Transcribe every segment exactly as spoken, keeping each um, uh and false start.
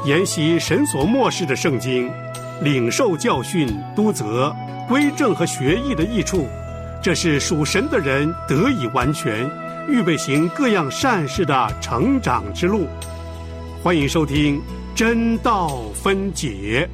研习神所默示的圣经，领受教训、督责、归正和学艺的益处，这是属神的人得以完全，预备行各样善事的成长之路。欢迎收听真道分解。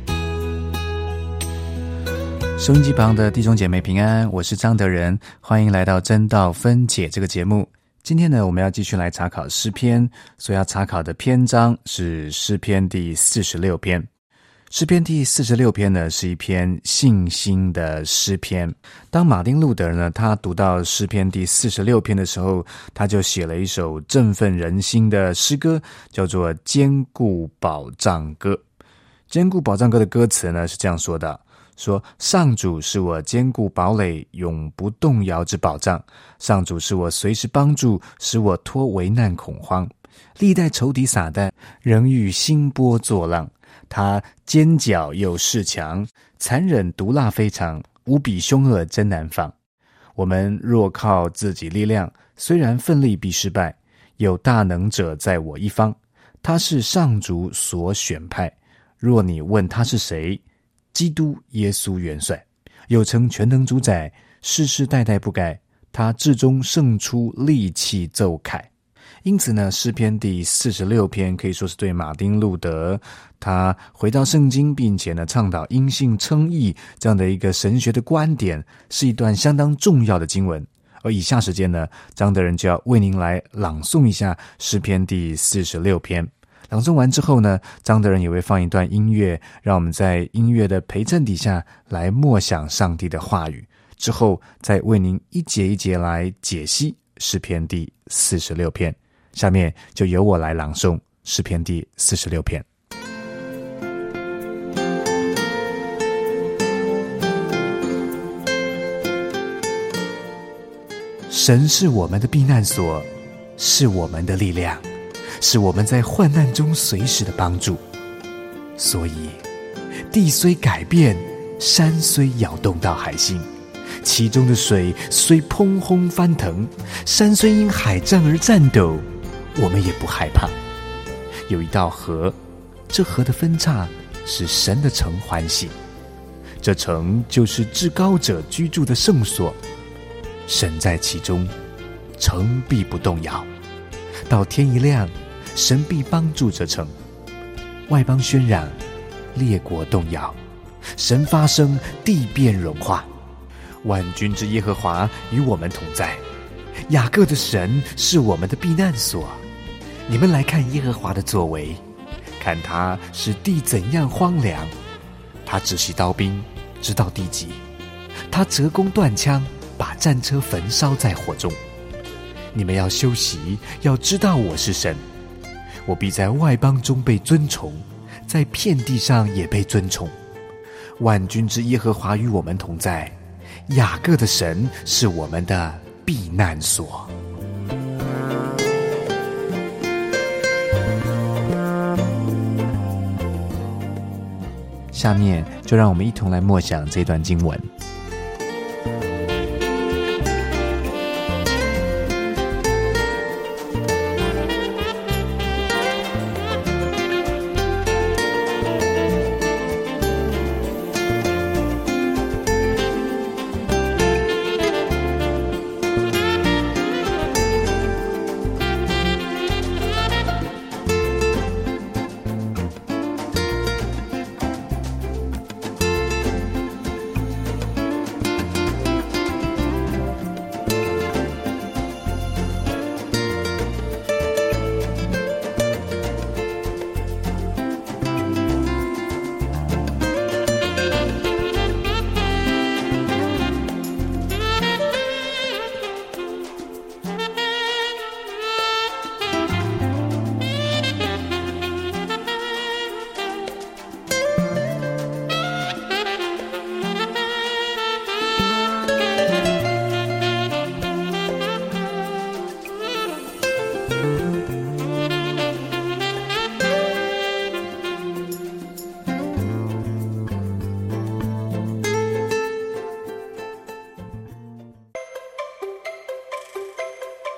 收音机旁的弟兄姐妹平安，我是张德仁，欢迎来到真道分解这个节目。今天呢，我们要继续来查考诗篇，所要查考的篇章是诗篇第四十六篇。诗篇第四十六篇呢，是一篇信心的诗篇。当马丁路德呢，他读到诗篇第四十六篇的时候，他就写了一首振奋人心的诗歌，叫做《坚固保障歌》。《坚固保障歌》的歌词呢是这样说的，说上主是我坚固堡垒，永不动摇之保障。上主是我随时帮助，使我脱危难恐慌。历代仇敌撒旦，仍遇兴波作浪。他尖角又势强，残忍毒辣非常，无比凶恶，真难防。我们若靠自己力量，虽然奋力必失败。有大能者在我一方，他是上主所选派。若你问他是谁，基督耶稣元帅，有成全能主宰，世世代代不改。他至终胜出，利器奏凯。因此呢，诗篇第四十六篇可以说是对马丁路德他回到圣经，并且呢倡导因信称义这样的一个神学的观点，是一段相当重要的经文。而以下时间呢，张德仁就要为您来朗诵一下诗篇第四十六篇。朗诵完之后呢，张德仁也会放一段音乐，让我们在音乐的陪衬底下来默想上帝的话语，之后再为您一节一节来解析诗篇第四十六篇。下面就由我来朗诵诗篇第四十六篇。神是我们的避难所，是我们的力量，是我们在患难中随时的帮助。所以地虽改变，山虽摇动到海心，其中的水虽砰轰翻腾，山虽因海战而颤抖，我们也不害怕。有一道河，这河的分叉使神的城欢喜，这城就是至高者居住的圣所。神在其中，城必不动摇。到天一亮，神必帮助这城。外邦喧嚷，列国动摇，神发声，地变融化。万军之耶和华与我们同在，雅各的神是我们的避难所。你们来看耶和华的作为，看他使地怎样荒凉。他止息刀兵，直到地极。他折弓断枪，把战车焚烧在火中。你们要休息，要知道我是神。我必在外邦中被尊崇，在遍地上也被尊崇。万军之耶和华与我们同在，雅各的神是我们的避难所。下面就让我们一同来默想这段经文。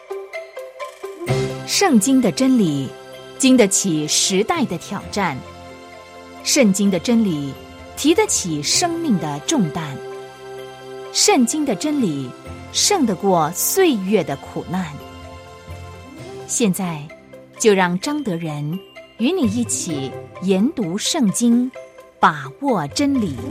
圣经的真理经得起时代的挑战， 圣经的真理提得起生命的重担，圣经的真理胜得过岁月的苦难。现在就让张德仁与你一起研读圣经，把握真理。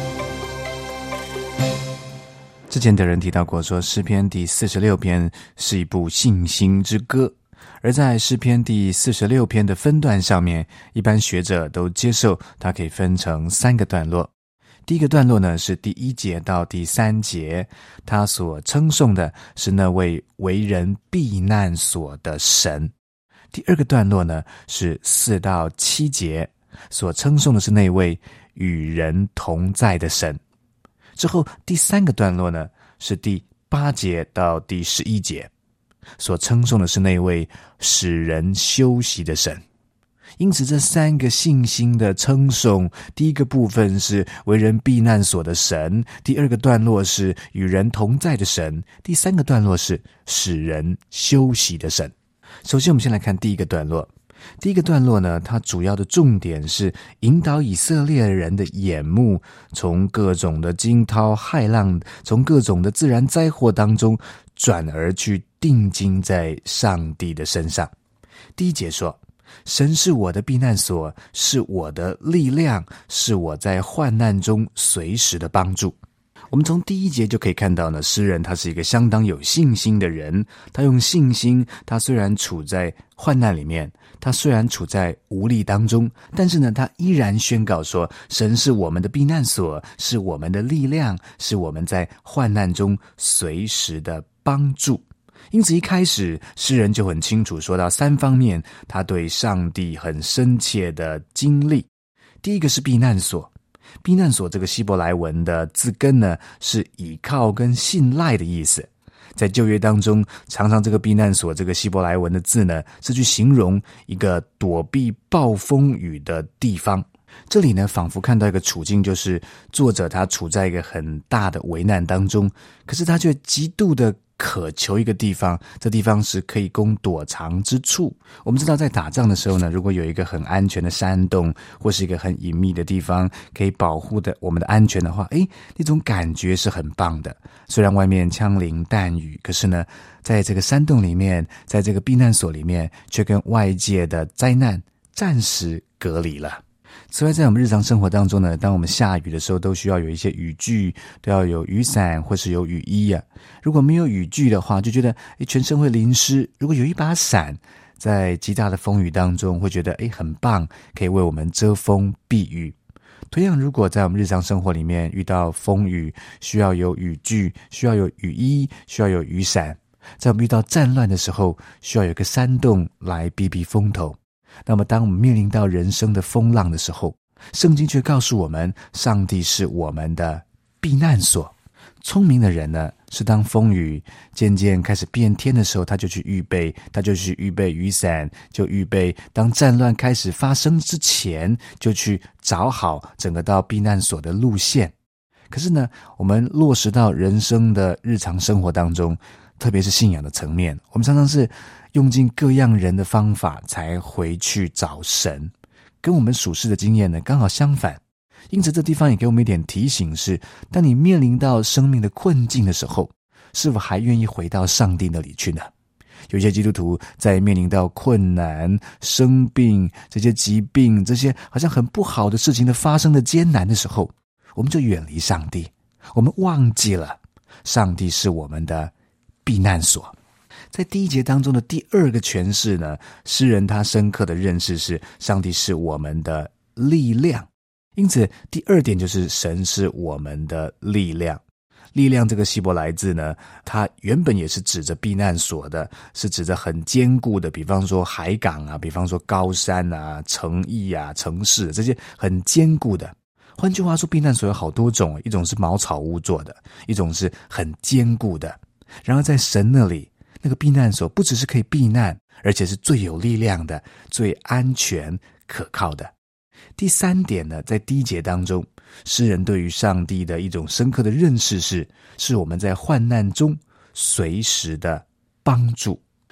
之前的人提到过说，诗篇第四十六篇是一部信心之歌，而在诗篇第四十六篇的分段上面，一般学者都接受它可以分成三个段落。第一个段落呢，是第一节到第三节，他所称颂的是那位为人避难所的神。第二个段落呢，是四到七节，所称颂的是那位与人同在的神。之后第三个段落呢，是第八节到第十一节，所称颂的是那位使人休息的神。因此这三个信心的称颂，第一个部分是为人避难所的神，第二个段落是与人同在的神，第三个段落是使人休息的神。首先我们先来看第一个段落。第一个段落呢，它主要的重点是引导以色列人的眼目从各种的惊涛骇浪，从各种的自然灾祸当中转而去定睛在上帝的身上。第一节说，神是我的避难所，是我的力量，是我在患难中随时的帮助。我们从第一节就可以看到呢，诗人他是一个相当有信心的人，他用信心，他虽然处在患难里面，他虽然处在无力当中，但是呢，他依然宣告说，神是我们的避难所，是我们的力量，是我们在患难中随时的帮助。因此一开始诗人就很清楚说到三方面他对上帝很深切的经历。第一个是避难所，避难所这个希伯来文的字根呢，是倚靠跟信赖的意思。在旧约当中，常常这个避难所这个希伯来文的字呢，是去形容一个躲避暴风雨的地方。这里呢，仿佛看到一个处境，就是作者他处在一个很大的危难当中，可是他却极度的渴求一个地方，这地方是可以供躲藏之处。我们知道在打仗的时候呢，如果有一个很安全的山洞，或是一个很隐秘的地方，可以保护的我们的安全的话，诶，那种感觉是很棒的。虽然外面枪林弹雨，可是呢，在这个山洞里面，在这个避难所里面，却跟外界的灾难暂时隔离了。此外，在我们日常生活当中呢，当我们下雨的时候，都需要有一些雨具，都要有雨伞或是有雨衣啊。如果没有雨具的话，就觉得诶全身会淋湿。如果有一把伞，在极大的风雨当中，会觉得诶很棒，可以为我们遮风避雨。同样，如果在我们日常生活里面遇到风雨，需要有雨具，需要有雨衣，需要有雨伞。在我们遇到战乱的时候，需要有一个山洞来避避风头。那么当我们面临到人生的风浪的时候，圣经却告诉我们，上帝是我们的避难所。聪明的人呢，是当风雨渐渐开始变天的时候，他就去预备，他就去预备雨伞，就预备当战乱开始发生之前，就去找好整个到避难所的路线。可是呢，我们落实到人生的日常生活当中，特别是信仰的层面，我们常常是用尽各样人的方法才回去找神，跟我们属世的经验呢刚好相反。因此这地方也给我们一点提醒是，当你面临到生命的困境的时候，是否还愿意回到上帝那里去呢？有些基督徒在面临到困难、生病、这些疾病、这些好像很不好的事情的发生的艰难的时候，我们就远离上帝，我们忘记了上帝是我们的避难所。在第一节当中的第二个诠释呢，诗人他深刻的认识是上帝是我们的力量。因此第二点就是神是我们的力量。力量这个希伯来字呢，它原本也是指着避难所的，是指着很坚固的，比方说海港啊，比方说高山啊、城邑啊、城市，这些很坚固的。换句话说，避难所有好多种，一种是茅草屋做的，一种是很坚固的。然而在神那里，那个避难所不只是可以避难，而且是最有力量的、最安全可靠的。第三点呢，在第一节当中，诗人对于上帝的一种深刻的认识是，是我们在患难中随时的帮助。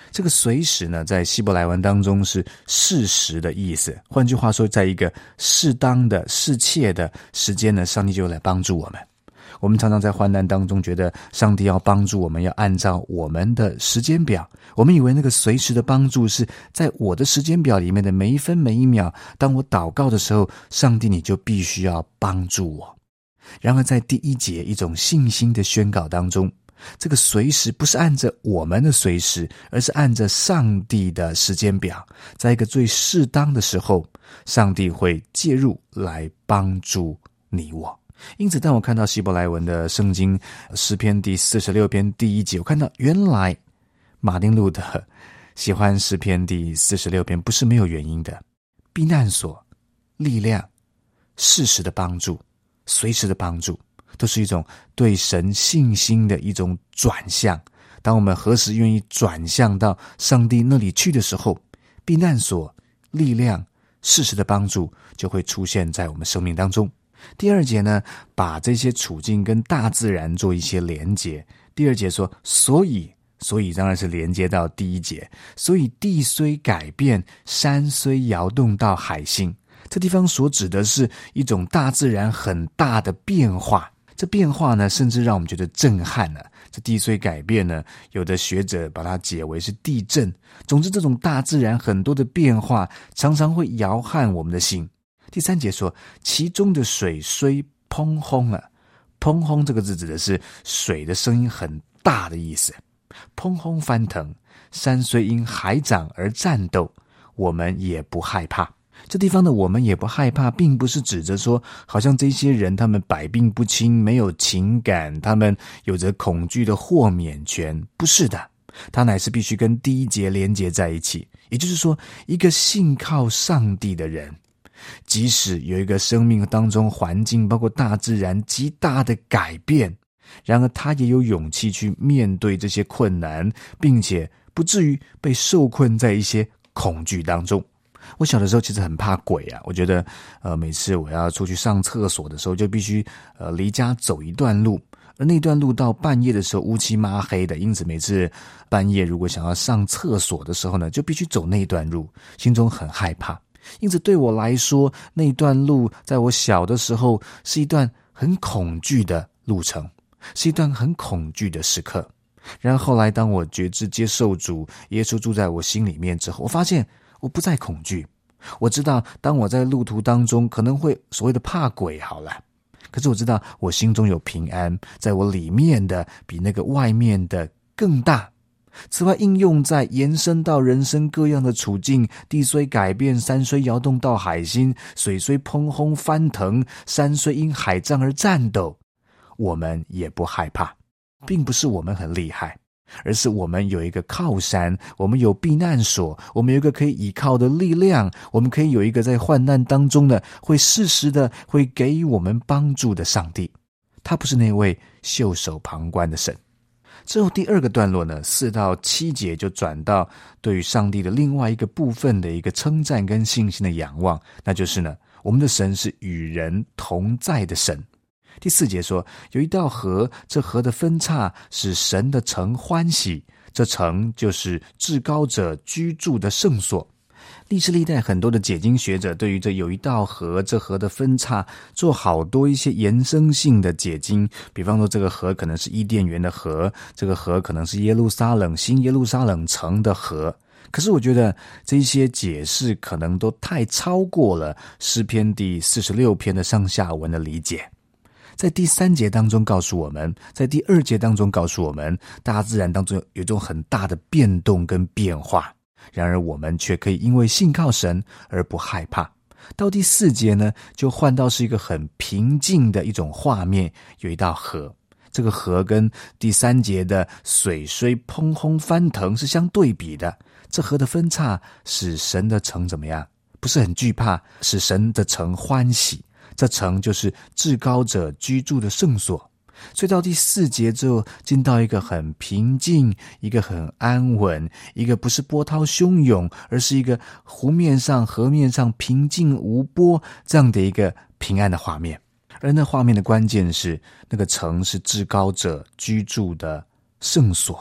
这个随时呢，在希伯来文当中是适时的意思。换句话说，在一个适当的、适切的时间呢，上帝就来帮助我们。我们常常在患难当中觉得上帝要帮助我们，要按照我们的时间表，我们以为那个随时的帮助是在我的时间表里面的每一分每一秒，当我祷告的时候，上帝你就必须要帮助我。然而在第一节一种信心的宣告当中，这个随时不是按着我们的随时，而是按着上帝的时间表，在一个最适当的时候，上帝会介入来帮助你我。因此当我看到希伯来文的圣经诗篇第四十六篇第一节，我看到原来马丁路德喜欢诗篇第四十六篇不是没有原因的。避难所、力量、适时的帮助、随时的帮助，都是一种对神信心的一种转向。当我们何时愿意转向到上帝那里去的时候，避难所、力量、适时的帮助就会出现在我们生命当中。第二节呢，把这些处境跟大自然做一些连结。第二节说，所以所以当然是连接到第一节，所以地虽改变，山虽摇动到海心。这地方所指的是一种大自然很大的变化，这变化呢，甚至让我们觉得震撼了。这地虽改变呢，有的学者把它解为是地震。总之，这种大自然很多的变化，常常会摇撼我们的心。第三节说，其中的水虽砰轰啊，砰轰这个字指的是水的声音很大的意思。砰轰翻腾，山虽因海涨而战斗，我们也不害怕。这地方的我们也不害怕，并不是指着说好像这些人他们百病不侵，没有情感，他们有着恐惧的豁免权，不是的，它乃是必须跟第一节连结在一起。也就是说，一个信靠上帝的人，即使有一个生命当中环境包括大自然极大的改变，然而他也有勇气去面对这些困难，并且不至于被受困在一些恐惧当中。我小的时候其实很怕鬼啊，我觉得呃，每次我要出去上厕所的时候就必须呃离家走一段路，而那段路到半夜的时候乌漆抹黑的，因此每次半夜如果想要上厕所的时候呢，就必须走那段路，心中很害怕。因此对我来说，那段路在我小的时候是一段很恐惧的路程，是一段很恐惧的时刻。然后后来当我觉知接受主，耶稣住在我心里面之后，我发现我不再恐惧。我知道当我在路途当中可能会所谓的怕鬼好了，可是我知道我心中有平安，在我里面的比那个外面的更大。此外，应用在延伸到人生各样的处境，地虽改变，山虽摇动到海心，水虽砰轰翻腾，山虽因海涨而战斗，我们也不害怕。并不是我们很厉害，而是我们有一个靠山，我们有避难所，我们有一个可以依靠的力量，我们可以有一个在患难当中呢，会适时的会给予我们帮助的上帝。他不是那位袖手旁观的神。之后第二个段落呢，四到七节就转到对于上帝的另外一个部分的一个称赞跟信心的仰望，那就是呢，我们的神是与人同在的神。第四节说，有一道河，这河的分叉使神的城欢喜，这城就是至高者居住的圣所。历世历代很多的解经学者对于这有一道河，这河的分叉做好多一些延伸性的解经，比方说这个河可能是伊甸园的河，这个河可能是耶路撒冷新耶路撒冷城的河。可是我觉得这些解释可能都太超过了诗篇第四十六篇的上下文的理解。在第三节当中告诉我们，在第二节当中告诉我们，大自然当中有一种很大的变动跟变化，然而我们却可以因为信靠神而不害怕。到第四节呢，就换到是一个很平静的一种画面，有一道河，这个河跟第三节的水虽砰轰翻腾是相对比的。这河的分叉使神的城怎么样？不是很惧怕，使神的城欢喜。这城就是至高者居住的圣所。所以到第四节之后，进到一个很平静，一个很安稳，一个不是波涛汹涌，而是一个湖面上河面上平静无波这样的一个平安的画面。而那画面的关键是，那个城是至高者居住的圣所。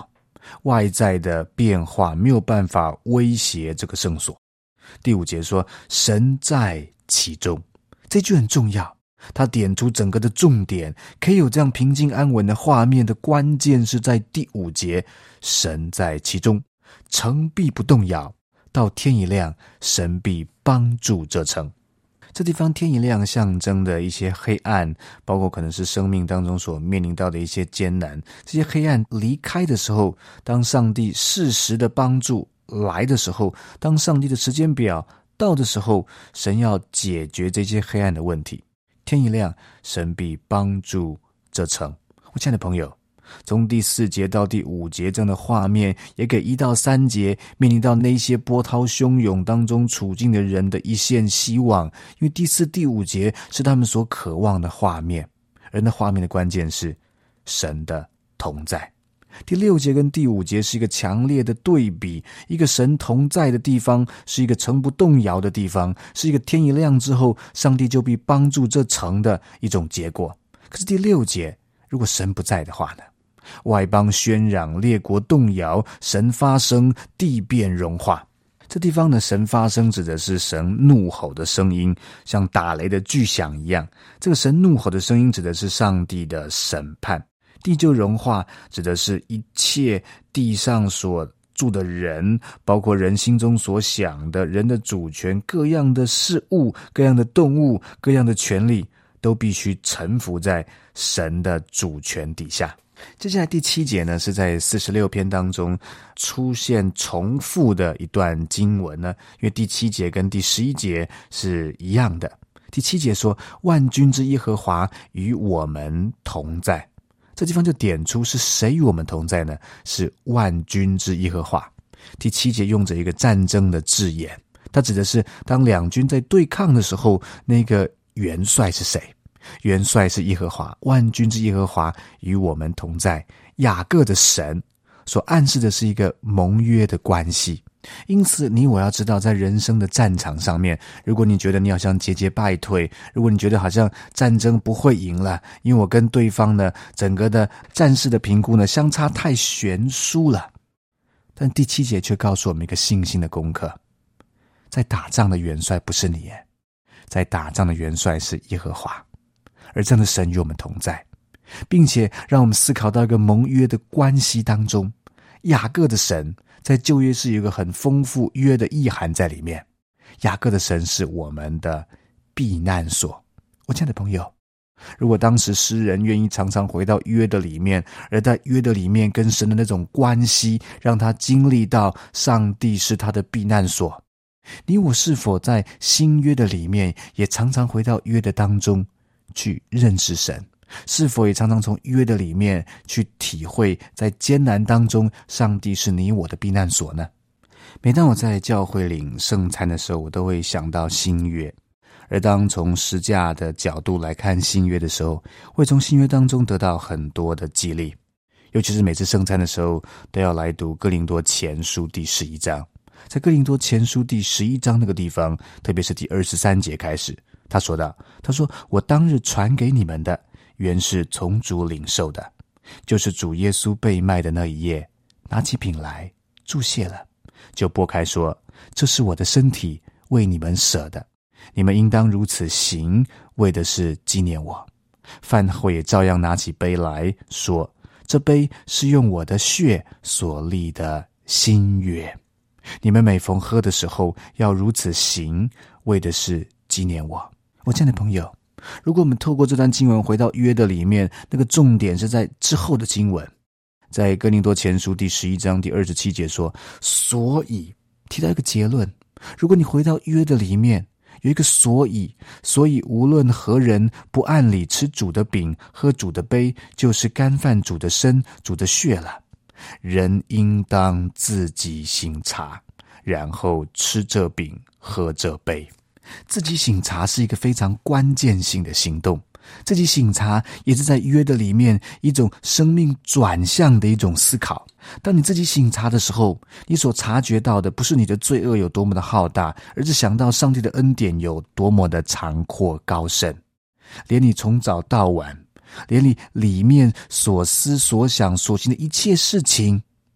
外在的变化没有办法威胁这个圣所。第五节说神在其中，这句很重要，他点出整个的重点，可以有这样平静安稳的画面的关键是在第五节，神在其中，城必不动摇，到天一亮，神必帮助这城。这地方天一亮象征的一些黑暗，包括可能是生命当中所面临到的一些艰难，这些黑暗离开的时候，当上帝适时的帮助来的时候，当上帝的时间表到的时候，神要解决这些黑暗的问题。天一亮，神必帮助这城。我亲爱的朋友，从第四节到第五节这样的画面，也给一到三节面临到那些波涛汹涌当中处境的人的一线希望。因为第四、第五节是他们所渴望的画面，而那画面的关键是神的同在。第六节跟第五节是一个强烈的对比，一个神同在的地方是一个城不动摇的地方，是一个天一亮之后上帝就必帮助这城的一种结果。可是第六节，如果神不在的话呢？外邦喧嚷，列国动摇，神发声，地变融化。这地方的神发声指的是神怒吼的声音，像打雷的巨响一样。这个神怒吼的声音指的是上帝的审判。地就融化指的是一切地上所住的人，包括人心中所想的，人的主权，各样的事物，各样的动物，各样的权利，都必须臣服在神的主权底下。接下来第七节呢，是在四十六篇当中出现重复的一段经文呢，因为第七节跟第十一节是一样的。第七节说万军之耶和华与我们同在，这地方就点出是谁与我们同在呢？是万军之耶和华。第七节用着一个战争的字眼，它指的是当两军在对抗的时候，那个元帅是谁？元帅是耶和华，万军之耶和华与我们同在。雅各的神所暗示的是一个盟约的关系。因此你我要知道，在人生的战场上面，如果你觉得你好像节节败退，如果你觉得好像战争不会赢了，因为我跟对方呢整个的战事的评估呢相差太悬殊了，但第七节却告诉我们一个信心的功课，在打仗的元帅不是你耶，在打仗的元帅是耶和华，而这样的神与我们同在，并且让我们思考到一个盟约的关系当中。雅各的神在旧约是有一个很丰富约的意涵在里面，雅各的神是我们的避难所。我亲爱的朋友，如果当时诗人愿意常常回到约的里面，而在约的里面跟神的那种关系，让他经历到上帝是他的避难所，你我是否在新约的里面也常常回到约的当中去认识神？是否也常常从约的里面去体会，在艰难当中上帝是你我的避难所呢？每当我在教会领圣餐的时候，我都会想到新约，而当从十架的角度来看新约的时候，会从新约当中得到很多的激励。尤其是每次圣餐的时候都要来读哥林多前书第十一章。在哥林多前书第十一章那个地方，特别是第二十三节开始，他说道，他说我当日传给你们的原是从主领受的，就是主耶稣被卖的那一夜，拿起饼来祝谢了，就擘开说，这是我的身体，为你们舍的，你们应当如此行，为的是纪念我。饭后也照样拿起杯来说，这杯是用我的血所立的新约，你们每逢喝的时候要如此行，为的是纪念我。我亲爱的朋友，如果我们透过这段经文回到约的里面，那个重点是在之后的经文，在哥林多前书第十一章第二十七节说，所以提到一个结论，如果你回到约的里面有一个所以，所以无论何人不按理吃主的饼喝主的杯，就是干犯主的身主的血了。人应当自己省察，然后吃这饼喝这杯。自己省察是一个非常关键性的行动，自己省察也是在约的里面一种生命转向的一种思考。当你自己省察的时候，你所察觉到的不是你的罪恶有多么的浩大，而是想到上帝的恩典有多么的长阔高深。连你从早到晚，连你里面所思所想所行的一切事情，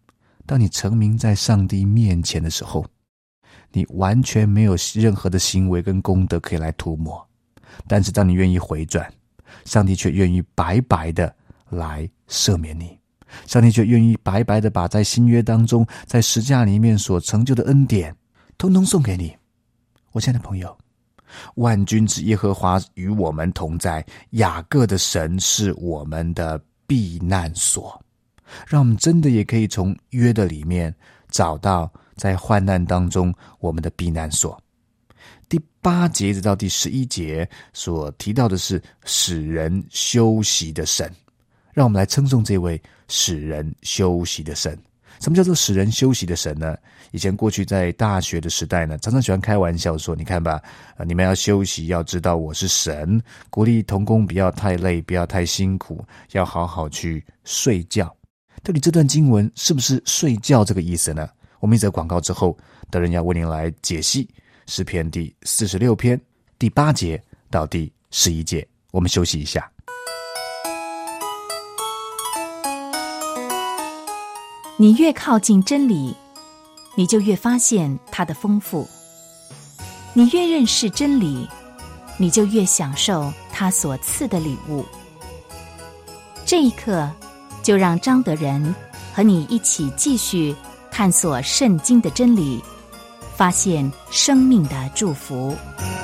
当你成名在上帝面前的时候，你完全没有任何的行为跟功德可以来涂抹，但是当你愿意回转，上帝却愿意白白的来赦免你，上帝却愿意白白的把在新约当中在十架里面所成就的恩典通通送给你。我亲爱的朋友，万军之耶和华与我们同在，雅各的神是我们的避难所，让我们真的也可以从约的里面找到在患难当中我们的避难所。第八节直到第十一节所提到的是使人休息的神，让我们来称颂这位使人休息的神。什么叫做使人休息的神呢？以前过去在大学的时代呢，常常喜欢开玩笑说，你看吧，呃，你们要休息，要知道我是神，鼓励同工不要太累，不要太辛苦，要好好去睡觉。到底这段经文是不是睡觉这个意思呢？我们一则广告之后，德仁要为您来解析诗篇第四十六篇第八节到第十一节。我们休息一下。 你越靠近真理，你就越发现它的丰富；你越认识真理，你就越享受它所赐的礼物。这一刻，就让张德仁和你一起继续探索圣经的真理，发现生命的祝福。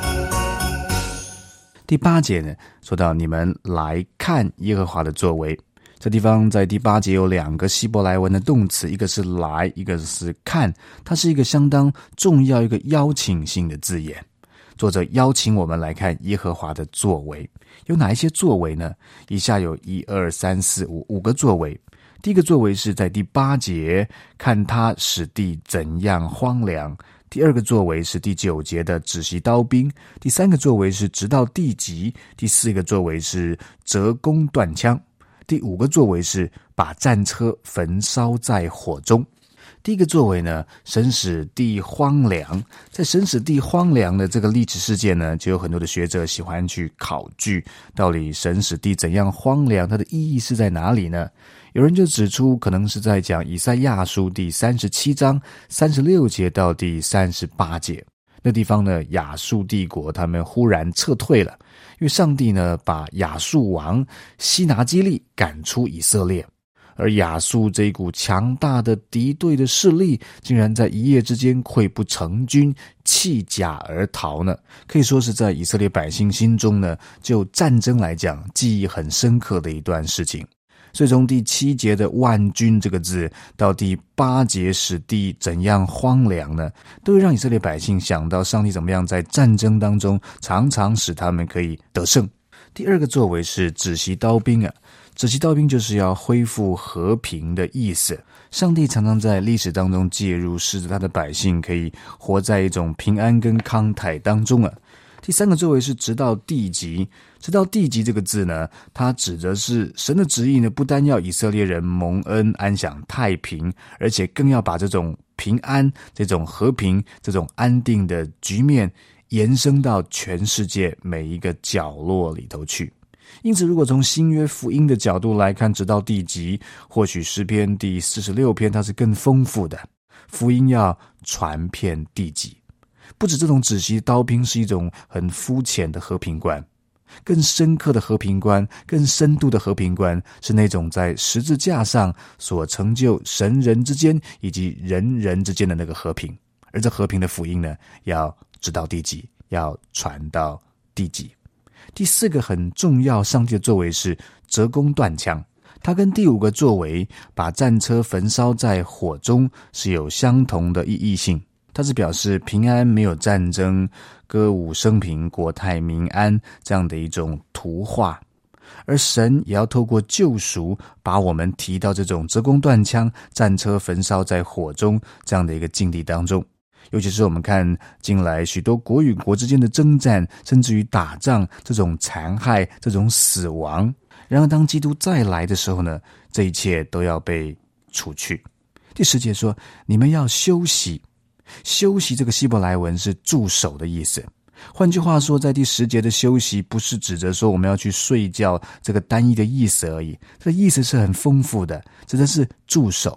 第八节呢，说到你们来看耶和华的作为。这地方在第八节有两个希伯来文的动词，一个是来，一个是看，它是一个相当重要一个邀请性的字眼。作者邀请我们来看耶和华的作为。有哪一些作为呢？以下有一二三四五五个作为。第一个作为是在第八节，看他使地怎样荒凉。第二个作为是第九节的止息刀兵。第三个作为是直到地极。第四个作为是折弓断枪。第五个作为是把战车焚烧在火中。第一个作为呢，神使地荒凉。在神使地荒凉的这个历史事件呢，就有很多的学者喜欢去考据，到底神使地怎样荒凉，它的意义是在哪里呢？有人就指出，可能是在讲以赛亚书第三十七章三十六节到第三十八节。那地方呢，亚述帝国他们忽然撤退了，因为上帝呢把亚述王西拿基立赶出以色列，而亚述这一股强大的敌对的势力竟然在一夜之间溃不成军，弃甲而逃呢，可以说是在以色列百姓心中呢，就战争来讲记忆很深刻的一段事情。所以从第七节的万军这个字到第八节使地怎样荒凉呢，都会让以色列百姓想到上帝怎么样在战争当中常常使他们可以得胜。第二个作为是止息刀兵啊，止息刀兵就是要恢复和平的意思。上帝常常在历史当中介入，使得他的百姓可以活在一种平安跟康泰当中啊。第三个作为是直到地极。直到地极这个字呢，它指的是神的旨意呢，不单要以色列人蒙恩安享太平，而且更要把这种平安、这种和平、这种安定的局面延伸到全世界每一个角落里头去。因此如果从新约福音的角度来看，直到地极，或许诗篇第四十六篇它是更丰富的，福音要传遍地极。不止这种止息刀兵是一种很肤浅的和平观，更深刻的和平观，更深度的和平观，是那种在十字架上所成就神人之间以及人人之间的那个和平。而这和平的福音呢，要直到地极，要传到地极。第四个很重要上帝的作为是折弓断枪，它跟第五个作为把战车焚烧在火中是有相同的意义性。它是表示平安，没有战争，歌舞升平，国泰民安这样的一种图画。而神也要透过救赎把我们提到这种折弓断枪、战车焚烧在火中这样的一个境地当中。尤其是我们看近来许多国与国之间的征战，甚至于打仗，这种残害，这种死亡，然而当基督再来的时候呢，这一切都要被除去。第十节说，你们要休息。休息这个希伯来文是驻守的意思。换句话说，在第十节的休息不是指着说我们要去睡觉这个单一的意思而已，这个意思是很丰富的，指的是驻守。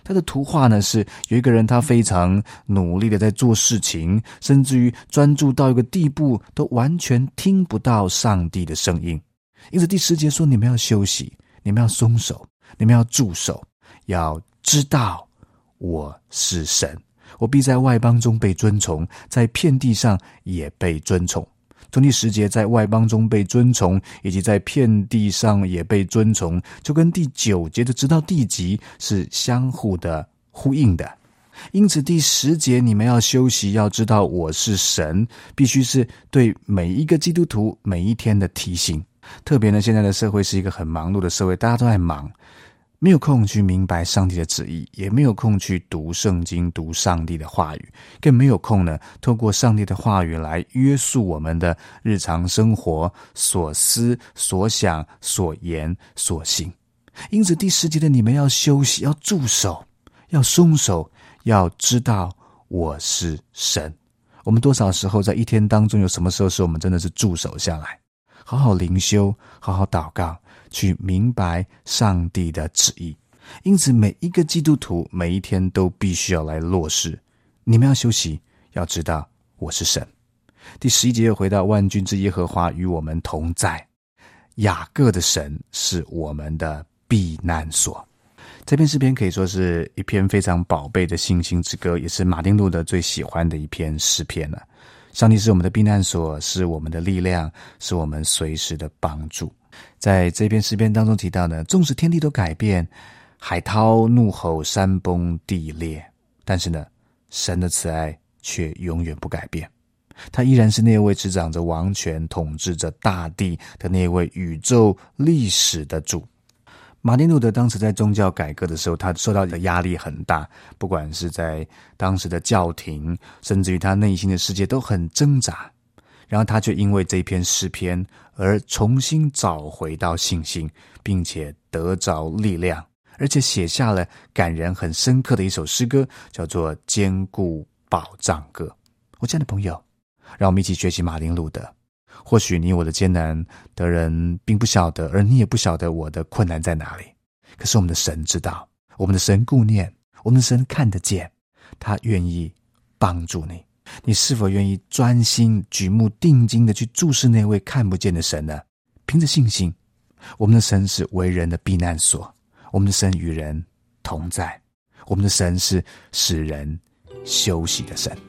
他的图画呢是有一个人他非常努力的在做事情，甚至于专注到一个地步都完全听不到上帝的声音。因此第十节说，你们要休息，你们要松手，你们要住手，要知道我是神，我必在外邦中被尊崇，在遍地上也被尊崇。从第十节在外邦中被尊崇，以及在遍地上也被尊崇，就跟第九节的直到地极是相互的呼应的。因此第十节你们要休息，要知道我是神，必须是对每一个基督徒每一天的提醒。特别呢，现在的社会是一个很忙碌的社会，大家都在忙，没有空去明白上帝的旨意，也没有空去读圣经，读上帝的话语，更没有空呢透过上帝的话语来约束我们的日常生活所思所想所言所行。因此第十节的你们要休息，要住手，要松手，要知道我是神。我们多少时候在一天当中，有什么时候是我们真的是住手下来，好好灵修，好好祷告，去明白上帝的旨意。因此每一个基督徒每一天都必须要来落实，你们要休息，要知道我是神。第十一节又回到万军之耶和华与我们同在，雅各的神是我们的避难所。这篇诗篇可以说是一篇非常宝贝的信心之歌，也是马丁路德最喜欢的一篇诗篇了。上帝是我们的避难所，是我们的力量，是我们随时的帮助。在这篇诗篇当中提到呢，纵使天地都改变，海涛怒吼，山崩地裂，但是呢，神的慈爱却永远不改变。他依然是那位执掌着王权，统治着大地的那位宇宙历史的主。马丁路德当时在宗教改革的时候，他受到的压力很大，不管是在当时的教廷，甚至于他内心的世界都很挣扎。然后他却因为这篇诗篇而重新找回到信心，并且得着力量，而且写下了感人很深刻的一首诗歌，叫做《坚固保障歌》。我亲爱的朋友，让我们一起学习马丁路德。或许你我的艰难的人并不晓得，而你也不晓得我的困难在哪里，可是我们的神知道，我们的神顾念，我们的神看得见，他愿意帮助你。你是否愿意专心举目定睛的去注视那位看不见的神呢？凭着信心，我们的神是为人的避难所，我们的神与人同在，我们的神是使人休息的神。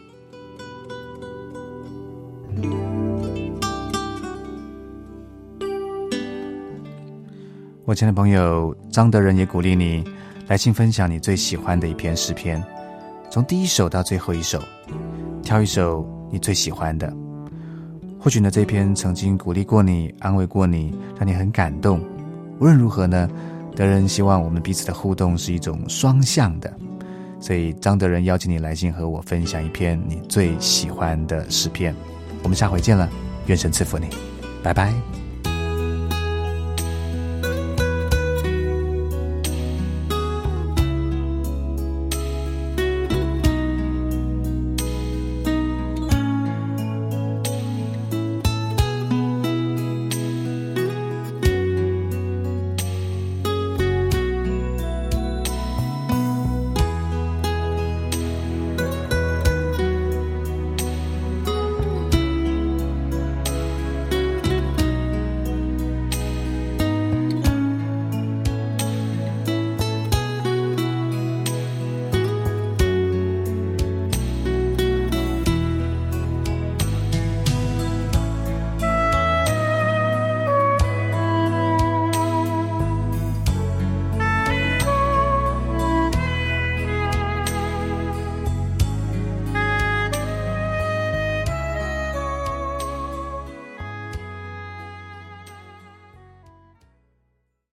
我亲爱的朋友，张德仁也鼓励你来信分享你最喜欢的一篇诗篇，从第一首到最后一首，挑一首你最喜欢的。或许呢，这篇曾经鼓励过你，安慰过你，让你很感动。无论如何呢，德仁希望我们彼此的互动是一种双向的，所以张德仁邀请你来信和我分享一篇你最喜欢的诗篇。我们下回见了，愿神赐福你，拜拜。